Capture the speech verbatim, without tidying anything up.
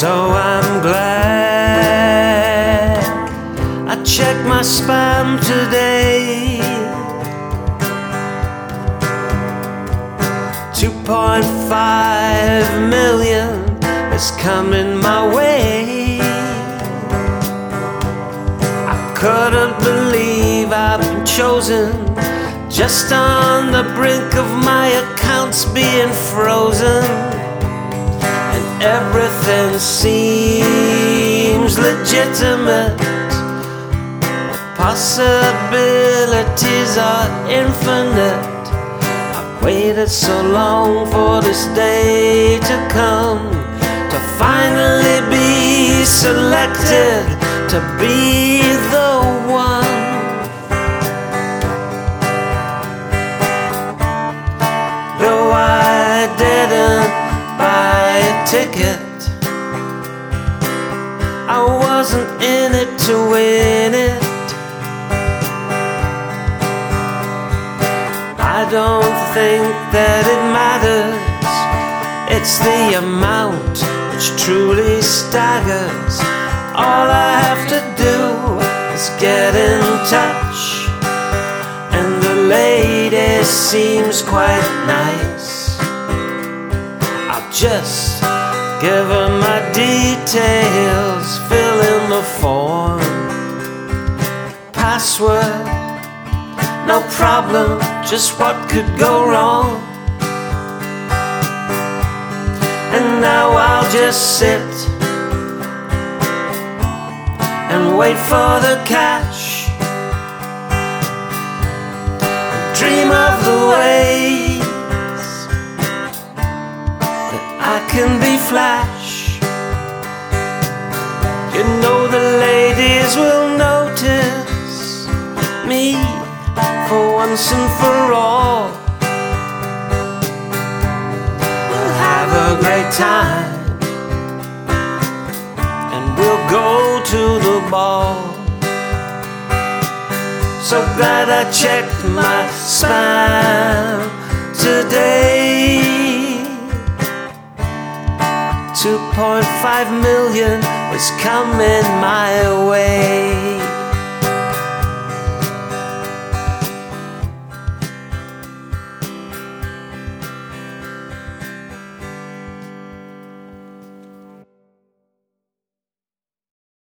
So I'm glad I checked my spam today. two point five million is coming my way. I couldn't believe I've been chosen, just on the brink of my accounts being frozen. And everything seems legitimate. Possibilities are infinite. Waited so long for this day to come, to finally be selected to be the one. Though I didn't buy a ticket, I wasn't in it to win it. I don't think that it matters. It's the amount which truly staggers. All I have to do is get in touch, and the lady seems quite nice. I'll just give her my details, fill in the form, password, no problem, just what could go wrong? And now I'll just sit and wait for the catch, dream of the ways that I can be Flash. You know the ladies will notice me for once and for all. We'll have a great time, and we'll go to the ball. So glad I checked my spam today. two point five million is coming my way.